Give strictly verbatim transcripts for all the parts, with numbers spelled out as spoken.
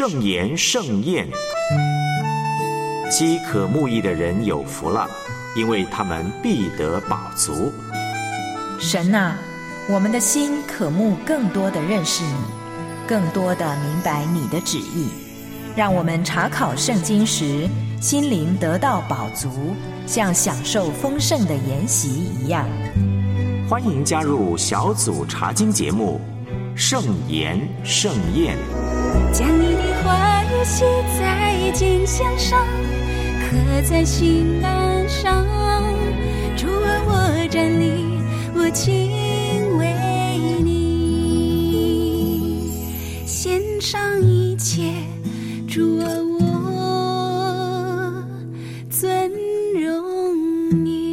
圣言盛宴。饥渴慕义的人有福了，因为他们必得饱足。 神啊，我们的心渴慕更多的认识你，更多的明白你的旨意，让我们查考圣经时心灵得到饱足，像享受丰盛的筵席一样。 欢迎加入小组查经节目圣言盛宴。 将你的话语写在经箱上，刻在心栏上。主啊，我站立，我敬畏你，献上一切。主啊，我尊荣你。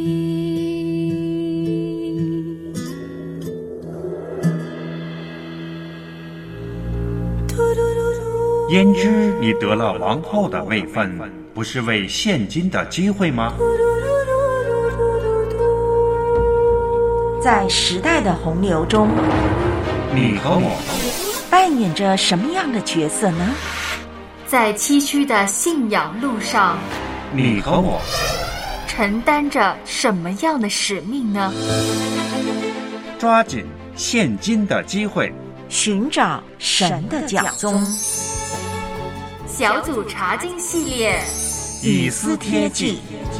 焉知你得了王后的位分，不是为现今的机会吗？ 在时代的洪流中， 你和我扮演着什么样的角色呢？ 在崎岖的信仰路上， 你和我承担着什么样的使命呢？ 抓紧现今的机会， 寻找神的脚踪。 小组查经系列， 以斯帖记。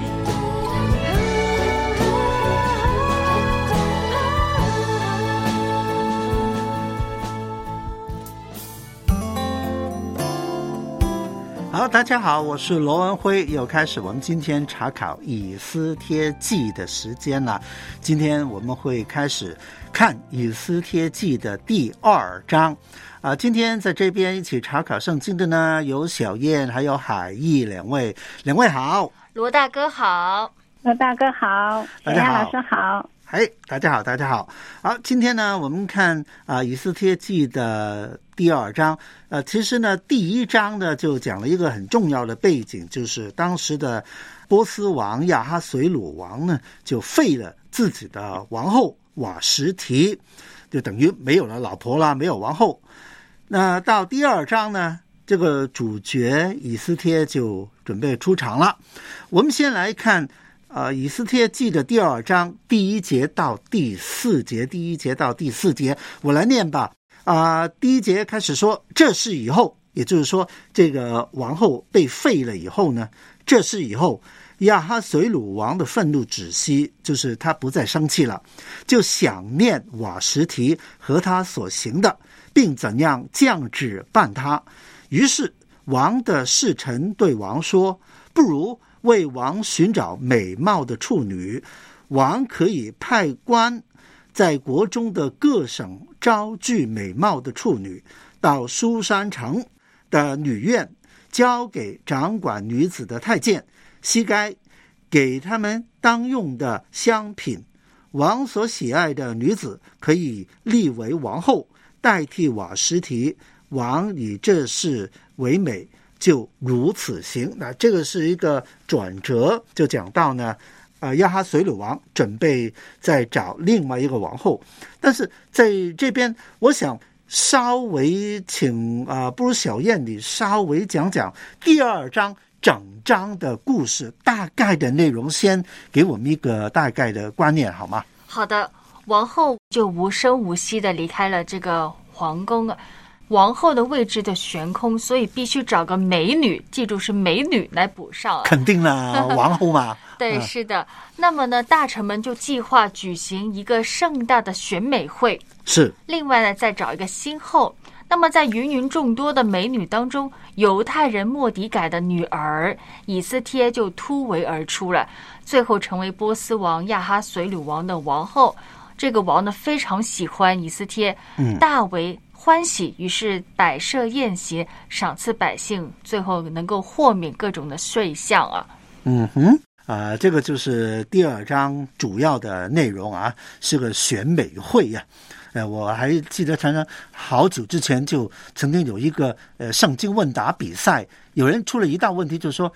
好，大家好，我是罗文辉，又开始我们今天查考以斯帖记的时间了。今天我们会开始看以斯帖记的第二章啊。今天在这边一起查考圣经的呢，有小燕还有海义两位，两位好。 罗大哥好。 罗大哥好。 大家好。 老师好。 哎，大家好，大家好。好，今天呢，我们看啊、呃《以斯帖记》的第二章。呃，其实呢，第一章呢就讲了一个很重要的背景，就是当时的波斯王亚哈随鲁王呢，就废了自己的王后瓦实提，就等于没有了老婆啦，没有王后。那到第二章呢，这个主角以斯帖就准备出场了。我们先来看。呃，以斯帖记的第二章第一节到第四节，第一节到第四节，我来念吧。啊、呃，第一节开始说，这是以后，也就是说，这个王后被废了以后呢，这是以后，亚哈随鲁王的愤怒止息，就是他不再生气了，就想念瓦实提和他所行的，并怎样降旨办他。于是王的侍臣对王说，不如为王寻找美貌的处女，王可以派官在国中的各省招聚美貌的处女，到书珊城的女院交给掌管女子的太监西该，给他们当用的香品。王所喜爱的女子可以立为王后，代替瓦实提。王以这事为美，就如此行。那这个是一个转折，就讲到呢，呃，亚哈随鲁王准备再找另外一个王后，但是在这边，我想稍微请啊、呃，不如小燕你稍微讲讲第二章整章的故事大概的内容，先给我们一个大概的观念好吗？ 好的，王后就无声无息的离开了这个皇宫啊。王后的位置的悬空，所以必须找个美女，记住是美女来补上、啊。 肯定啦，王后嘛。 对， 嗯、 是的。那么呢，大臣们就计划举行一个盛大的选美会。 是。 另外呢，再找一个新后。那么在芸芸众多的美女当中，犹太人末底改的女儿以斯帖就突围而出了，最后成为波斯王亚哈随鲁王的王后。这个王呢非常喜欢以斯帖， 嗯， 大为欢喜，于是摆设宴席，赏赐百姓，最后能够豁免各种的税项啊。 嗯哼，啊、呃，这个就是第二章主要的内容啊，是个选美会呀、啊。呃，我还记得常常好久之前就曾经有一个呃圣经问答比赛，有人出了一道问题，就是说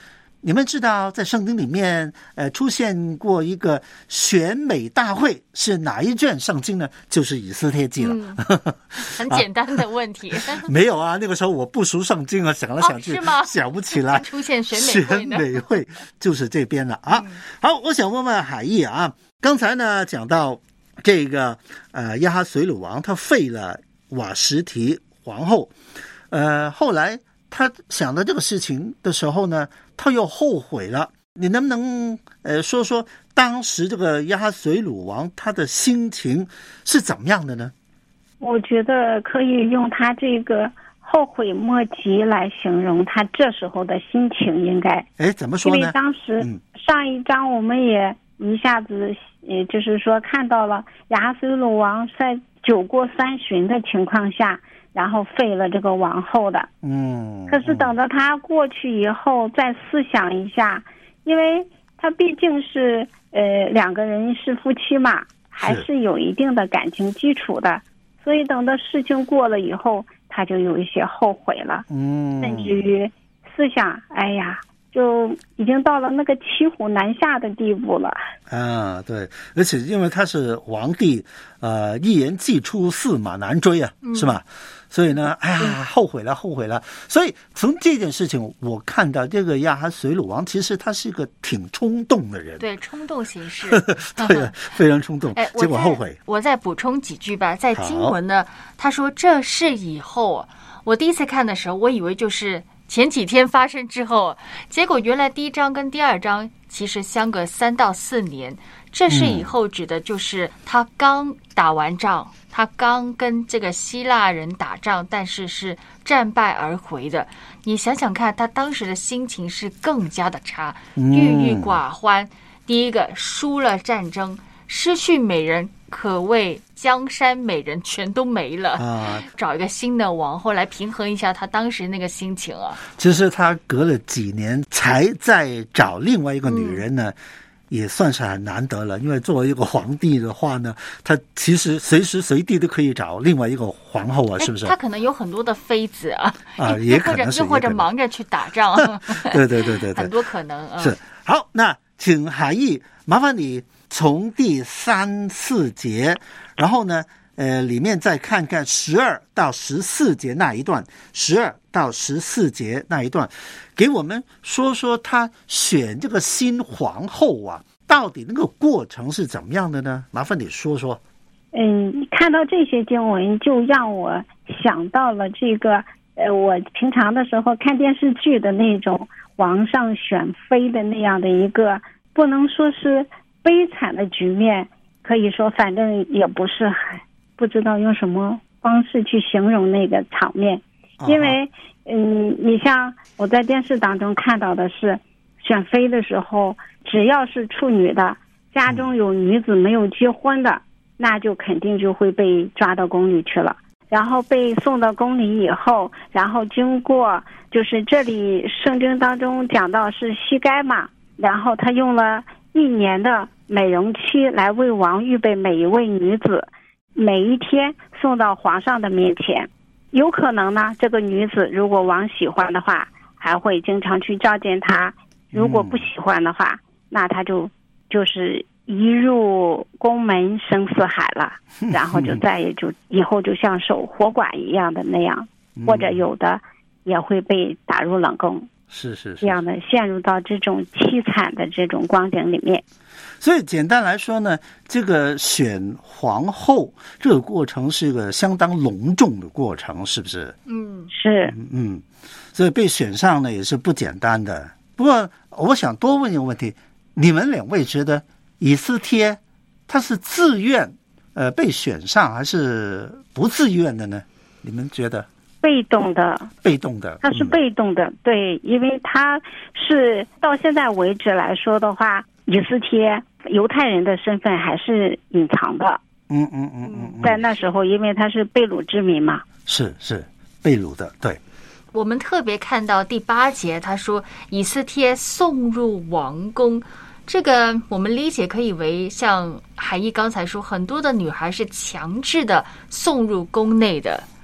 你们知道在圣经里面呃出现过一个选美大会是哪一卷圣经呢？就是以斯帖记了。 嗯、很简单的问题、啊、 没有啊，那个时候我不熟圣经啊，想来想去、哦、 是吗？ 想不起来出现选美会呢， 选美会就是这边了啊、嗯、好，我想问问海义啊，刚才呢讲到这个呃亚哈随鲁王他废了瓦实提皇后，呃后来他想到这个事情的时候呢，他又后悔了。你能不能呃说说当时这个亚哈随鲁王他的心情是怎么样的呢？ 我觉得可以用他这个后悔莫及来形容他这时候的心情，应该。 哎，怎么说呢？ 因为当时上一章我们也一下子也就是说看到了亚哈随鲁王在酒过三巡的情况下，然后废了这个王后的。嗯。可是等到他过去以后再思想一下，因为他毕竟是呃两个人是夫妻嘛，还是有一定的感情基础的，所以等到事情过了以后，他就有一些后悔了。嗯。甚至于思想，哎呀，就已经到了那个骑虎难下的地步了。 啊，对，而且因为他是皇帝，呃，一言既出，驷马难追啊，嗯、是吧？所以呢，哎呀，后悔了，后悔了。所以从这件事情，我看到这个亚哈随鲁王，其实他是一个挺冲动的人， 对，冲动行事， 对，非常冲动， 哎， 结果后悔。 我再补充几句吧，在经文呢，他说这事以后，我第一次看的时候，我以为就是前几天发生之后，结果原来第一章跟第二章其实相隔三到四年。这事以后指的就是他刚打完仗，嗯、他刚跟这个希腊人打仗，但是是战败而回的。你想想看，他当时的心情是更加的差，郁郁寡欢。嗯、第一个输了战争，失去美人，可谓江山美人全都没了啊！找一个新的王后来平衡一下他当时那个心情啊。 其实他隔了几年才再找另外一个女人呢。嗯，也算是很难得了，因为作为一个皇帝的话呢，他其实随时随地都可以找另外一个皇后啊，是不是？ 他可能有很多的妃子啊， 啊，也可能是， 又或者忙着去打仗， 对对对对对， 很多可能啊。 是好，那请海义麻烦你从第三四节，然后呢，呃，里面再看看十二到十四节那一段，十二到十四节那一段。给我们说说他选这个新皇后啊，到底那个过程是怎么样的呢？麻烦你说说。 嗯，看到这些经文，就让我想到了这个，呃，我平常的时候看电视剧的那种皇上选妃的那样的一个，不能说是悲惨的局面，可以说反正也不是很，不知道用什么方式去形容那个场面，因为。嗯，你像我在电视当中看到的是，选妃的时候，只要是处女的，家中有女子没有结婚的，那就肯定就会被抓到宫里去了。然后被送到宫里以后，然后经过就是这里圣经当中讲到是膝盖嘛，然后他用了一年的美容期来为王预备每一位女子，每一天送到皇上的面前。有可能呢，这个女子如果王喜欢的话，还会经常去召见她；如果不喜欢的话，嗯、那她就就是一入宫门深似海了，然后就再也就以后就像守活寡一样的那样，嗯、或者有的也会被打入冷宫。 是是是， 这样的陷入到这种凄惨的这种光景里面。 所以简单来说呢，这个选皇后这个过程是一个相当隆重的过程，是不是？ 嗯，是。 嗯嗯，所以被选上呢也是不简单的。不过我想多问一个问题，你们两位觉得以斯帖他是自愿呃被选上还是不自愿的呢？你们觉得？ 被动的， 被动的， 他是被动的，嗯、对，因为他是到现在为止来说的话，以斯帖犹太人的身份还是隐藏的。 嗯嗯嗯嗯，嗯在那时候，因为他是被掳之民嘛， 是是被掳的，对。 我们特别看到第八节，他说以斯帖送入王宫。这个我们理解可以为像海义刚才说，很多的女孩是强制的送入宫内的。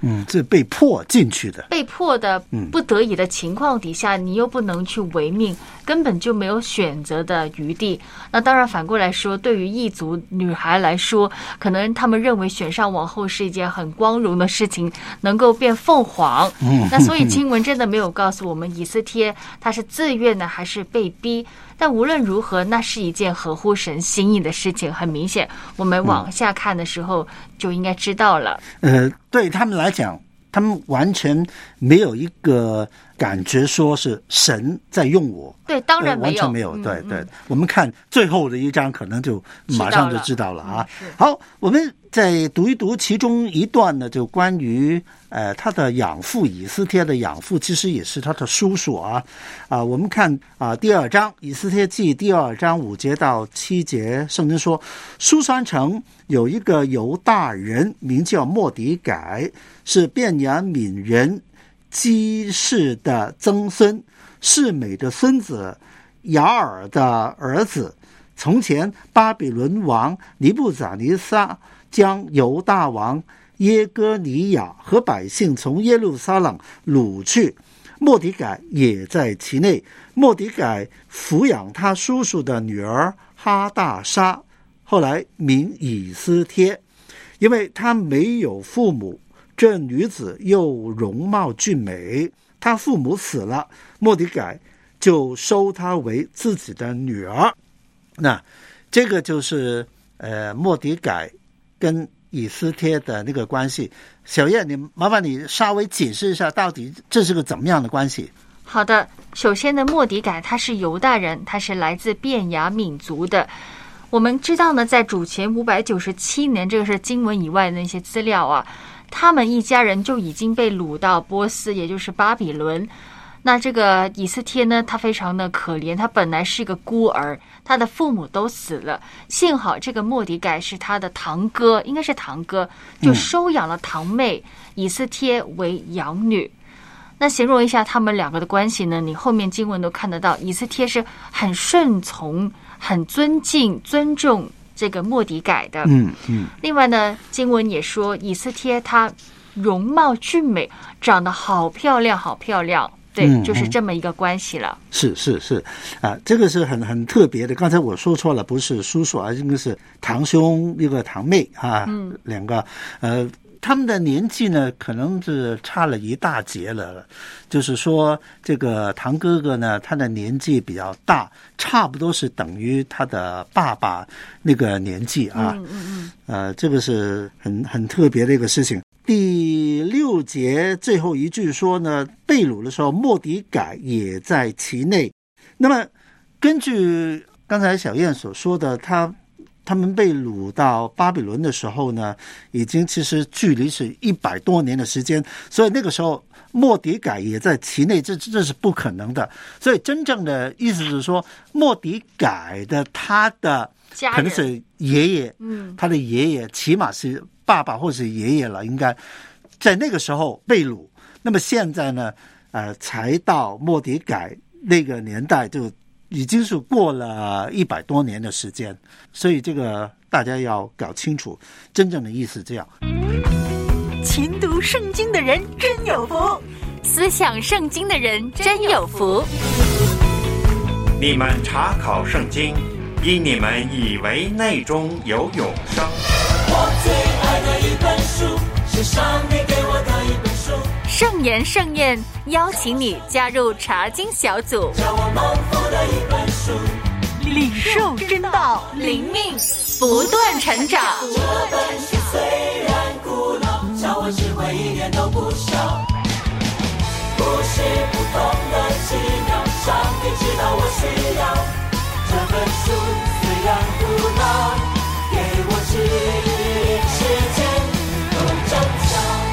嗯，是被迫进去的， 被迫的、不得已的情况底下，你又不能去违命，根本就没有选择的余地。那当然，反过来说，对于异族女孩来说，可能他们认为选上王后是一件很光荣的事情，能够变凤凰。 嗯， 那所以经文真的没有告诉我们以斯帖她是自愿的还是被逼。但无论如何，那是一件合乎神心意的事情。很明显，我们往下看的时候就应该知道了。 呃，对他们来讲，他们完全没有一个感觉说是神在用我。 对，当然没有， 完全没有。 嗯、 对对、 嗯， 我们看最后的一章，可能就马上就知道了啊。 嗯、 好，我们再读一读其中一段呢，就关于呃他的养父以斯帖的养父，其实也是他的叔叔啊。啊、呃，我们看啊、呃、第二章以斯帖记第二章五节到七节，圣经说，书珊城有一个犹大人，名叫末底改，是便雅悯人基士的曾孙，示每的孙子，雅尔的儿子。从前巴比伦王尼布甲尼撒将犹大王耶哥尼亚和百姓从耶路撒冷掳去，末底改也在其内。末底改抚养他叔叔的女儿哈大沙，后来名以斯帖，因为他没有父母，这女子又容貌俊美，他父母死了，末底改就收她为自己的女儿。那这个就是呃末底改跟以斯帖的那个关系。小燕，你麻烦你稍微解释一下，到底这是个怎么样的关系？ 好的，首先呢，末底改他是犹大人，他是来自便雅悯族的。我们知道呢，在主前五百九十七年，这个是经文以外的那些资料啊，他们一家人就已经被掳到波斯，也就是巴比伦。那这个以斯帖呢，他非常的可怜，他本来是个孤儿，他的父母都死了，幸好这个末底改是他的堂哥，应该是堂哥，就收养了堂妹以斯帖为养女。那形容一下他们两个的关系呢，你后面经文都看得到，以斯帖是很顺从、很尊敬、尊重这个末底改的。 嗯嗯。另外呢，经文也说以斯帖她容貌俊美，长得好漂亮，好漂亮。对， 嗯、 就是这么一个关系了。 是是是啊，这个是很很特别的。刚才我说错了，不是叔叔，而应该是堂兄一个堂妹啊，嗯、两个呃。他们的年纪呢，可能是差了一大截了。就是说，这个堂哥哥呢，他的年纪比较大，差不多是等于他的爸爸那个年纪啊。 嗯嗯嗯。 呃，这个是很很特别的一个事情。第六节最后一句说呢，被掳的时候，末底改也在其内。那么，根据刚才小燕所说的，他。他们被掳到巴比伦的时候呢，已经其实距离是一百多年的时间，所以那个时候末底改也在其内，这这是不可能的。所以真正的意思是说，末底改的他的可能是爷爷，嗯，他的爷爷起码是爸爸或是爷爷了，应该在那个时候被掳。那么现在呢，呃，才到末底改那个年代就。已经是过了一百多年的时间，所以这个大家要搞清楚真正的意思。这样， 勤读圣经的人真有福， 思想圣经的人真有福。 你们查考圣经，因你们以为内中有永生。 我最爱的一本书，是上帝给我的一本书。 圣言盛宴邀请你加入查经小组， 叫我蒙福的一本书， 领受真道， 灵命不断成长。 这本书虽然古老，叫我智慧一点都不少。不是普通的奇妙，上帝知道我需要。这本书虽然古老，给我指引世界都真相。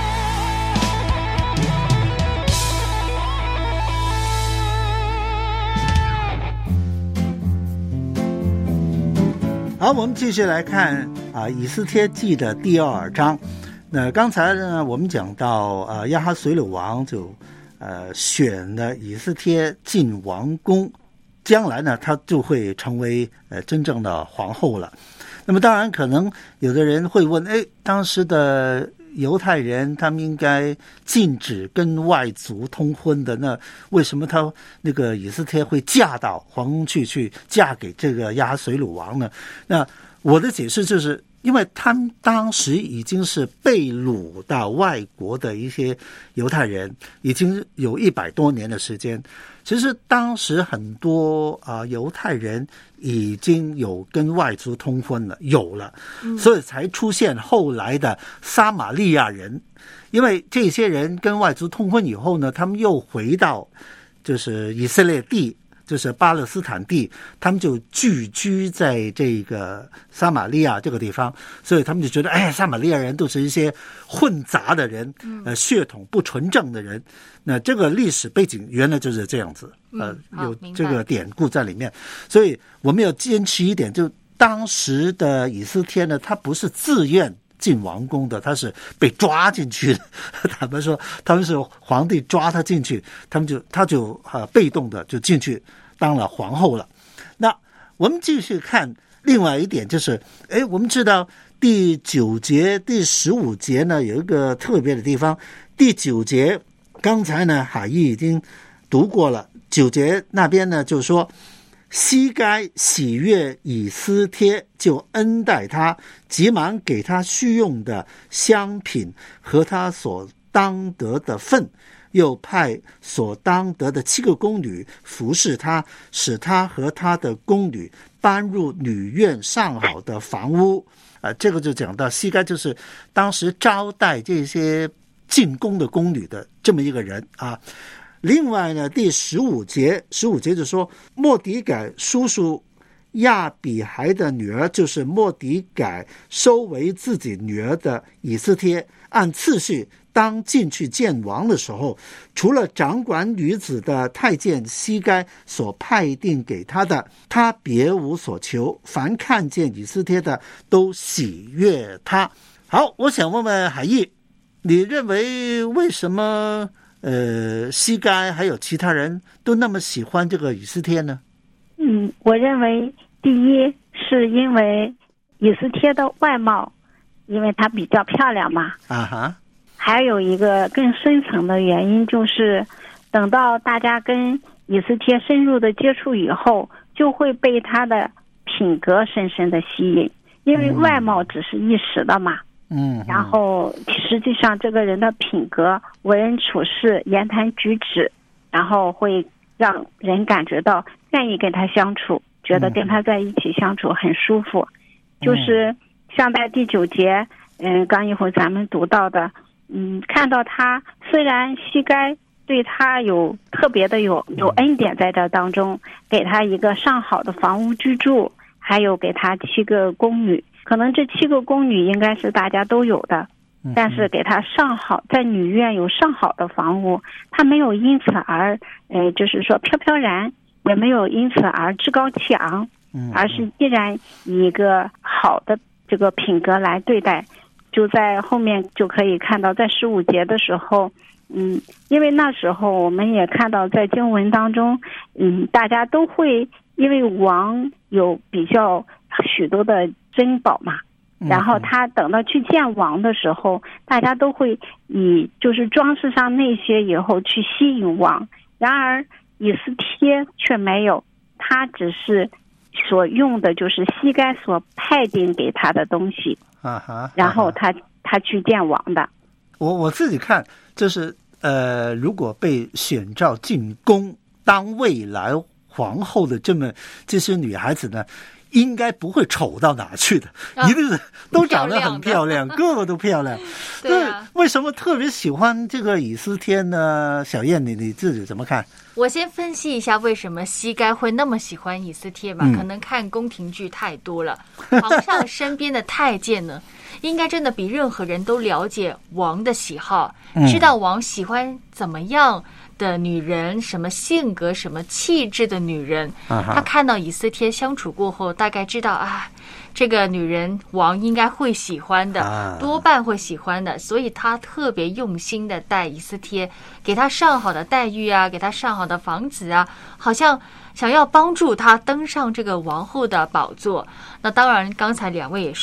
好，我们继续来看啊，以斯帖记的第二章。那刚才呢，我们讲到啊，亚哈随鲁王就呃选了以斯帖进王宫，将来呢，他就会成为呃真正的皇后了。那么当然，可能有的人会问，哎，当时的犹太人他们应该禁止跟外族通婚的，那为什么他那个以斯帖会嫁到皇宫去，去嫁给这个亚哈随鲁王呢？那我的解释就是，因为他们当时已经是被掳到外国的一些犹太人，已经有一百多年的时间。其实当时很多啊、呃、犹太人已经有跟外族通婚了，有了，所以才出现后来的撒玛利亚人。因为这些人跟外族通婚以后呢，他们又回到就是以色列地，就是巴勒斯坦地，他们就聚居在这个撒玛利亚这个地方，所以他们就觉得，哎，撒玛利亚人都是一些混杂的人，呃，血统不纯正的人。那这个历史背景原来就是这样子，呃，有这个典故在里面。所以我们要坚持一点，就当时的以斯帖呢，他不是自愿进王宫的，他是被抓进去的。他们说他们是皇帝抓他进去，他们就他就呃被动的就进去当了皇后了。那我们继续看另外一点，就是哎，我们知道第九节第十五节呢有一个特别的地方。第九节刚才呢海义已经读过了，九节那边呢就说，西该喜悦以斯帖，就恩待他，急忙给他需用的香品和他所当得的份，又派所当得的七个宫女服侍他，使他和他的宫女搬入女院上好的房屋。呃，这个就讲到西该就是当时招待这些进宫的宫女的这么一个人啊。另外呢，第十五节，十五节就说，末底改叔叔亚比孩的女儿，就是末底改收为自己女儿的以斯帖，按次序当进去见王的时候，除了掌管女子的太监西该所派定给他的，他别无所求，凡看见以斯帖的都喜悦他。好，我想问问海义，你认为为什么呃，西该还有其他人都那么喜欢这个以斯帖呢？ 嗯，我认为第一是因为以斯帖的外貌，因为她比较漂亮嘛。 啊哈。 还有一个更深层的原因，就是等到大家跟以斯帖深入的接触以后，就会被她的品格深深的吸引，因为外貌只是一时的嘛。 嗯， 然后实际上这个人的品格、为人处事、言谈举止，然后会让人感觉到愿意跟他相处，觉得跟他在一起相处很舒服。嗯、就是像在第九节，嗯，刚一会儿咱们读到的，嗯，看到他虽然西该对他有特别的有有恩典在这当中，给他一个上好的房屋居住，还有给他七个宫女。可能这七个宫女应该是大家都有的，但是给她上好，在女院有上好的房屋，她没有因此而呃，就是说飘飘然，也没有因此而趾高气昂，而是依然以一个好的这个品格来对待。就在后面就可以看到，在十五节的时候，嗯，因为那时候我们也看到在经文当中，嗯，大家都会因为王有比较许多的珍宝嘛，然后他等到去见王的时候，大家都会以就是装饰上那些以后去吸引王。然而以斯帖却没有，他只是所用的就是西该所派定给他的东西， 啊哈， 然后他他去见王的。 我我自己看，就是呃，如果被选召进宫当未来皇后的这么这些女孩子呢，应该不会丑到哪去的，啊、一定是都长得很漂亮，个个都漂亮。 对啊， 为什么特别喜欢这个以斯帖呢？小燕，你你自己怎么看？ 我先分析一下为什么西该会那么喜欢以斯帖吧。嗯、可能看宫廷剧太多了，皇上身边的太监呢，应该真的比任何人都了解王的喜好，嗯、知道王喜欢怎么样的女人，什么性格、什么气质的女人。啊、他看到以斯帖相处过后，大概知道啊，这个女人王应该会喜欢的，啊、多半会喜欢的，所以他特别用心的待以斯帖，给他上好的待遇啊，给他上好的房子啊，好像想要帮助他登上这个王后的宝座。那当然，刚才两位也说了，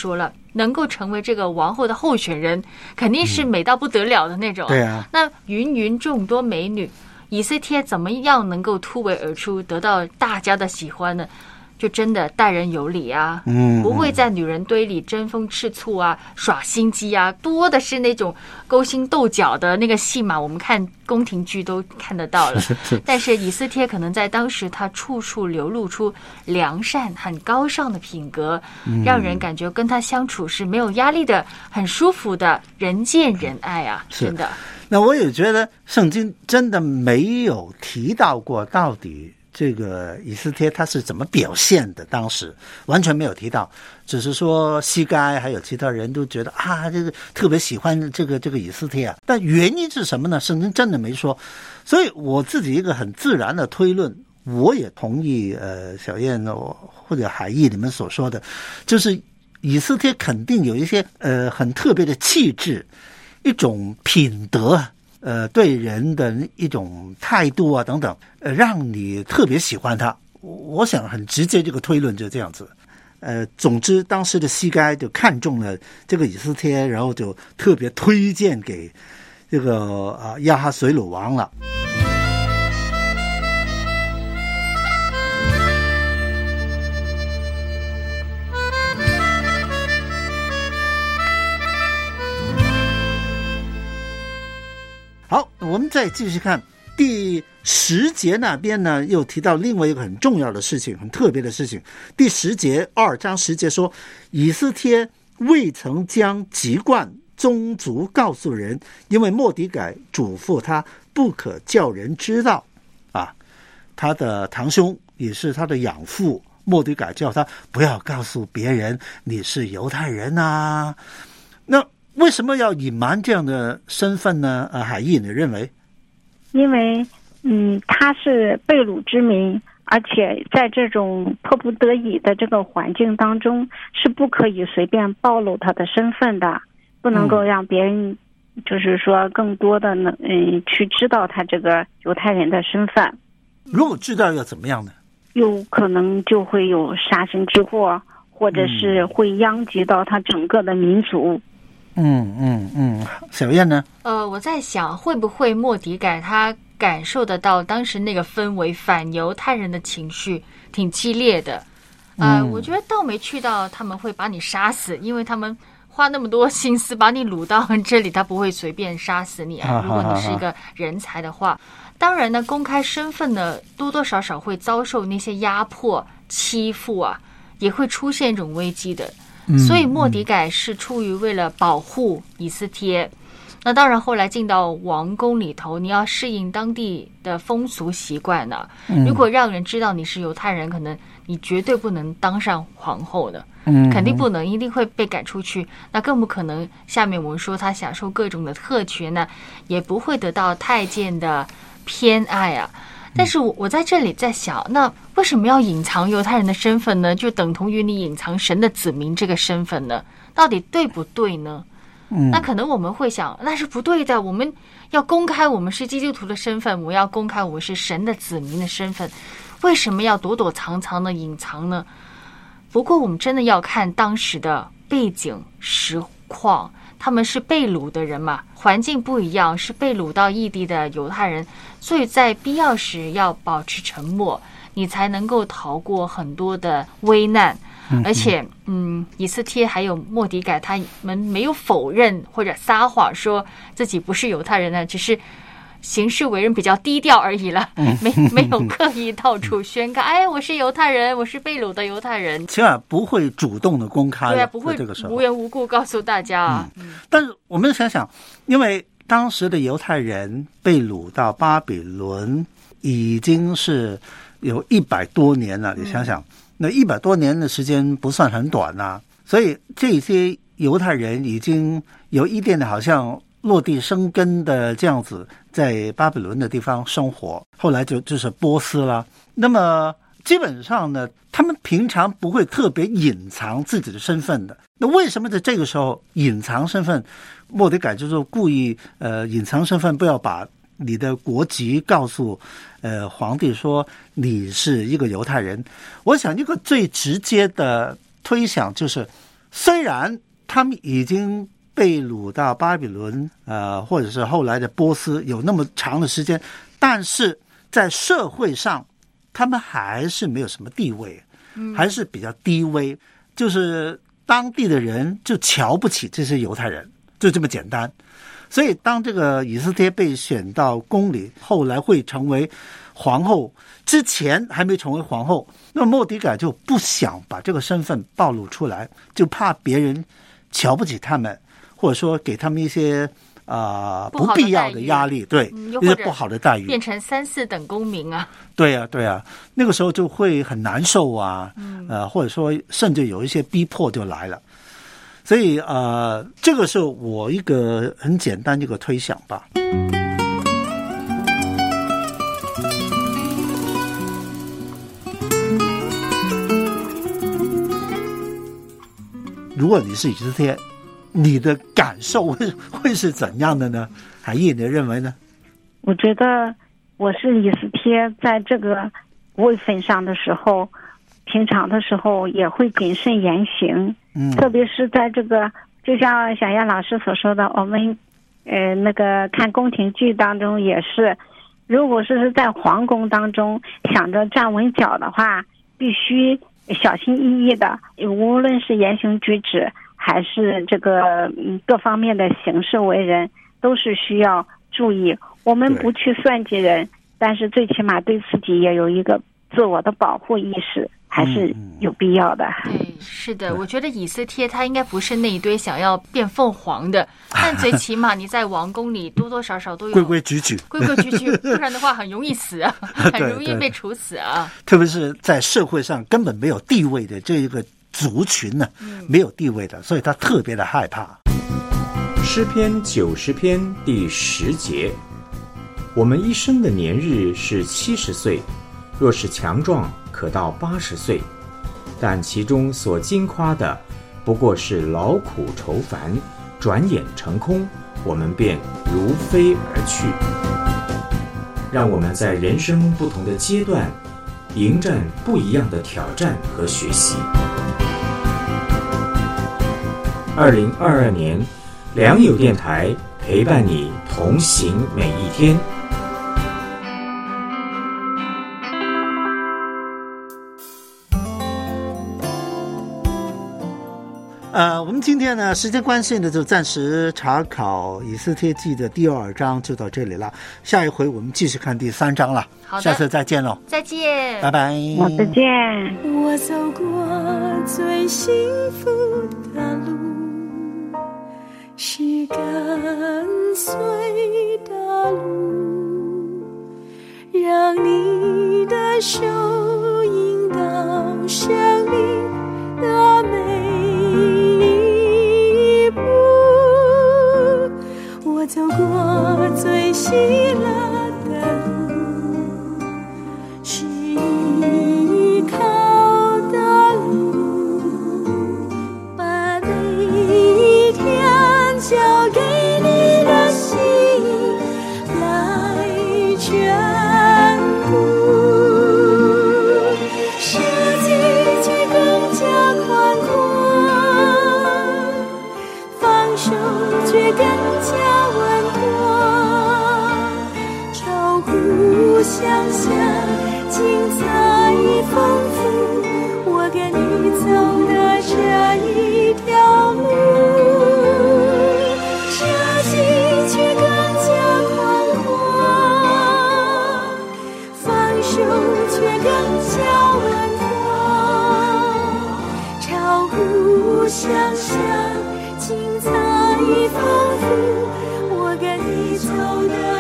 能够成为这个王后的候选人，肯定是美到不得了的那种。 嗯、对啊， 那芸芸众多美女，以斯帖怎么样能够突围而出，得到大家的喜欢呢？就真的待人有礼啊， 嗯， 不会在女人堆里争风吃醋啊，耍心机啊，多的是那种勾心斗角的那个戏码，我们看宫廷剧都看得到了。但是以斯帖可能在当时，他处处流露出良善、很高尚的品格， 嗯、 让人感觉跟他相处是没有压力的，很舒服的，人见人爱啊，真的。 那我也觉得圣经真的没有提到过到底这个以斯帖他是怎么表现的，当时完全没有提到，只是说西该还有其他人都觉得啊，这个特别喜欢这个这个以斯帖啊，但原因是什么呢？圣经真的没说。所以我自己一个很自然的推论，我也同意呃小燕或者海义你们所说的，就是以斯帖肯定有一些呃很特别的气质，一种品德，呃，对人的一种态度啊等等，呃，让你特别喜欢他。我想很直接，这个推论就这样子。呃，总之当时的西该就看中了这个以斯帖，然后就特别推荐给这个啊亚哈随鲁王了。好，我们再继续看第十节那边呢，又提到另外一个很重要的事情，很特别的事情。第十节二章十节说，以斯帖未曾将籍贯宗族告诉人，因为末底改嘱咐他不可叫人知道。啊，他的堂兄也是他的养父，末底改叫他不要告诉别人你是犹太人啊。那为什么要隐瞒这样的身份呢？呃，海义，你认为？ 因为，嗯，他是被掳之民，而且在这种迫不得已的这个环境当中，是不可以随便暴露他的身份的，不能够让别人，就是说更多的呢，嗯，去知道他这个犹太人的身份。 如果知道要怎么样呢？ 有可能就会有杀身之祸，或者是会殃及到他整个的民族。 嗯嗯嗯，小燕呢？ 呃，我在想，会不会末底改他感受得到当时那个氛围，反犹太人的情绪挺激烈的。呃，嗯、我觉得倒没去到他们会把你杀死，因为他们花那么多心思把你掳到这里，他不会随便杀死你啊。如果你是一个人才的话，当然呢，公开身份呢，多多少少会遭受那些压迫、欺负啊，也会出现一种危机的。所以末底改是出于为了保护以斯帖，那当然后来进到王宫里头，你要适应当地的风俗习惯呢、啊。如果让人知道你是犹太人，可能你绝对不能当上皇后的，肯定不能，一定会被赶出去。那更不可能，下面我们说他享受各种的特权呢，也不会得到太监的偏爱啊。但是我我在这里在想，那为什么要隐藏犹太人的身份呢？就等同于你隐藏神的子民这个身份呢？到底对不对呢？嗯，那可能我们会想，那是不对的。我们要公开我们是基督徒的身份，我们要公开我们是神的子民的身份，为什么要躲躲藏藏的隐藏呢？不过我们真的要看当时的背景实况。他们是被掳的人嘛，环境不一样，是被掳到异地的犹太人，所以在必要时要保持沉默，你才能够逃过很多的危难。嗯、而且，嗯，以斯帖还有末底改，他们没有否认或者撒谎说自己不是犹太人呢，只是行事为人比较低调而已了，没没有刻意到处宣告，哎，我是犹太人，我是被掳的犹太人， 起码不会主动的公开， 对啊，不会无缘无故告诉大家。 嗯，但是我们想想，因为当时的犹太人被掳到巴比伦已经是有一百多年了，你想想，那一百多年的时间不算很短啊，所以这些犹太人已经有一点的好像落地生根的这样子，在巴比伦的地方生活，后来就就是波斯了。那么基本上呢，他们平常不会特别隐藏自己的身份的。那为什么在这个时候隐藏身份？末底改就是故意呃隐藏身份，不要把你的国籍告诉呃皇帝说你是一个犹太人。我想一个最直接的推想就是，虽然他们已经被掳到巴比伦，呃，或者是后来的波斯，有那么长的时间，但是在社会上，他们还是没有什么地位，还是比较低微，就是当地的人就瞧不起这些犹太人，就这么简单。所以当这个以斯帖被选到宫里，后来会成为皇后，之前还没成为皇后，那么末底改就不想把这个身份暴露出来，就怕别人瞧不起他们，或者说给他们一些啊、呃、不必要的压力，对， 嗯、 一些不好的待遇， 变成三四等公民啊。 对啊，对啊，那个时候就会很难受啊，嗯、呃，或者说甚至有一些逼迫就来了。所以呃，这个是我一个很简单的一个推想吧。如果你是以斯帖，你的感受会会是怎样的呢？海义，你认为呢？ 我觉得我是以斯帖，在这个位分上的时候，平常的时候也会谨慎言行，嗯，特别是在这个，就像小燕老师所说的，我们呃那个看宫廷剧当中也是，如果是在皇宫当中想着站稳脚的话，必须小心翼翼的，无论是言行举止还是这个嗯各方面的行事为人，都是需要注意。我们不去算计人，但是最起码对自己也有一个自我的保护意识，还是有必要的。 对，是的，我觉得以斯帖他应该不是那一堆想要变凤凰的，但最起码你在王宫里多多少少都有规规矩矩， 规规矩矩，不然的话很容易死啊，很容易被处死啊。 特别是在社会上根本没有地位的这一个族群呢、嗯，没有地位的，所以他特别的害怕。 诗篇九十篇第十节，我们一生的年日是七十岁，若是强壮，可到八十岁，但其中所经夸的，不过是劳苦愁烦，转眼成空，我们便如飞而去。让我们在人生不同的阶段，迎战不一样的挑战和学习。二零二二年，良友电台陪伴你同行每一天。 呃，我们今天呢，时间关系呢，就暂时查考以斯帖记的第二章就到这里了。下一回我们继续看第三章了。 好的， 下次再见喽， 再见， 拜拜。 我再见。 我走过最幸福的路，是跟随的路，让你的手引导生命的美。我走过最喜乐的路，是依靠的路，把每一天交给你的心来眷顾，世界却更加宽阔，放手却更加想象精彩丰富，我跟你走的这一条路，设计却更加宽阔，放手却更加稳妥，超乎想象精彩丰富，我跟你走的